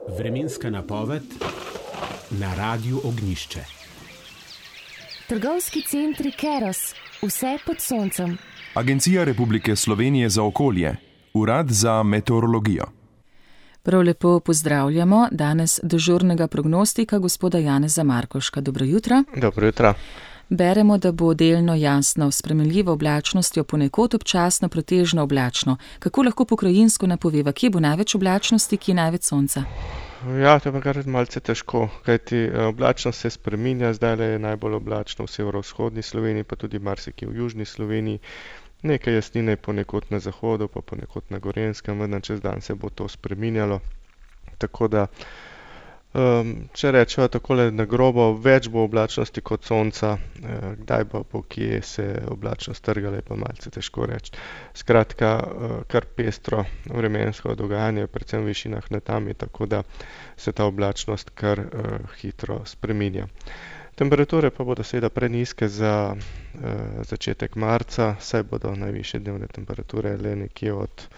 Vremenska napoved na Radiu Ognjišče. Trgovski centri Keros, vse pod soncem. Agencija Republike Slovenije za okolje, Urad za meteorologijo. Prav lepo pozdravljamo danes dežurnega prognostika gospoda Janeza Markovška. Dobro jutro. Dobro jutro. Beremo, da bo delno jasno, s spremenljivo oblačnostjo, ponekod občasno pretežno oblačno. Kako lahko pokrajinsko napoveva, kje bo največ oblačnosti, kje največ sonca? Ja, to je pa kar malce težko, kajti oblačnost se spreminja, zdaj je najbolj oblačno v severovzhodni Sloveniji, pa tudi marsikje v južni Sloveniji. Nekaj jasnine ponekod na zahodu, pa ponekod na Gorenjskem, vendar čez dan se bo to spreminjalo. Tako da, če rečemo takole na grobo, več bo oblačnosti kot sonca, kdaj pa bo kje se oblačnost trgala, je pa malce težko reči. Skratka, kar pestro vremensko dogajanje, predvsem v višinah nad nami, tako da se ta oblačnost kar hitro spreminja. Temperature pa bodo seveda prenizke za začetek marca, saj bodo najvišje dnevne temperature le nekje od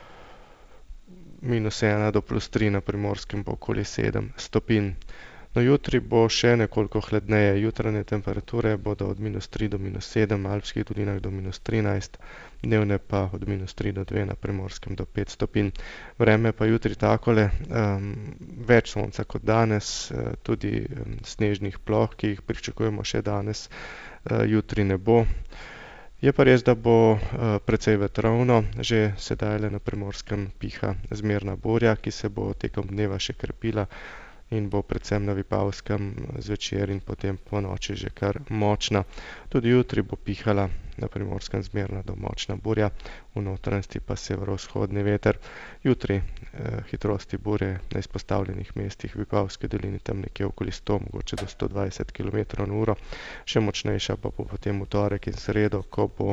-1 do +3 na Primorskem, pa okoli 7 stopinj. No, jutri bo še nekoliko hladneje. Jutranje temperature bodo od -3 do -7, v alpskih dolinah do -13, dnevne pa od -3 do 2 na Primorskem do 5 stopinj. Vreme pa jutri takole, več sonca kot danes, tudi snežnih ploh, ki jih pričakujemo še danes, jutri ne bo. Je pa res, da bo precej vetrovno, že sedajle na Primorskem piha zmerna burja, ki se bo tekom dneva še krepila in bo predvsem na Vipavskem zvečer in potem ponoči že kar močna. Tudi jutri bo pihala na Primorskem zmerna do močna burja, v notranjosti pa severovzhodni veter. Jutri hitrosti burje na izpostavljenih mestih v Vipavski dolini tam nekje okoli 100, mogoče do 120 km/h. Še močnejša pa bo potem v torek in sredo, ko bo,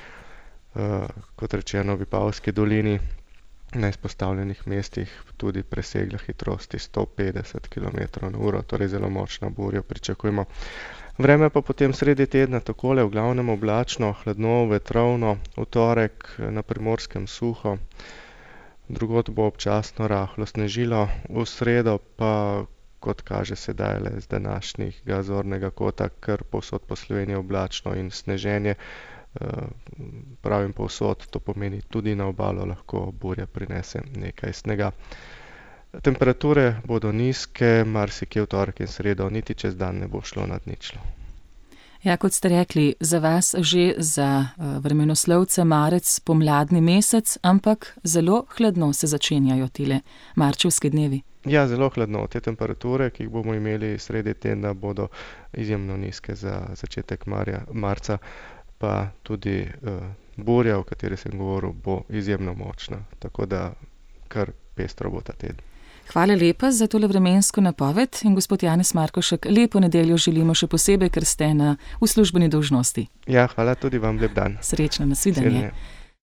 kot rečeno, v Vipavski dolini na izpostavljenih mestih tudi presegla hitrosti 150 km/h, torej zelo močno burjo pričakujemo. Vreme pa potem sredi tedna takole v glavnem oblačno, hladno, vetrovno, v torek na Primorskem suho, drugod bo občasno rahlo snežilo, v sredo pa, kot kaže sedajle z današnjega zornega kota, kar povsod po Sloveniji oblačno in sneženje. Pravim povsod, to pomeni tudi na obalo lahko burja prinese nekaj snega. Temperature bodo nizke, marsikje v torek in sredo, niti čez dan ne bo šlo nad ničlo. Ja, kot ste rekli, za vas že za vremenoslovce marec pomladni mesec, ampak zelo hladno se začenjajo tile marčevski dnevi. Ja, zelo hladno. Te temperature, ki jih bomo imeli sredi tedna, bodo izjemno nizke za začetek marca, pa tudi burja, o kateri sem govoril, bo izjemno močna. Tako da kar pestro bo ta teden. Hvala lepa za tole vremensko napoved in gospod Janez Markovšek, lepo nedeljo želimo še posebej, ker ste v službeni dolžnosti. Ja, hvala tudi vam, lep dan. Srečno, nasvidenje.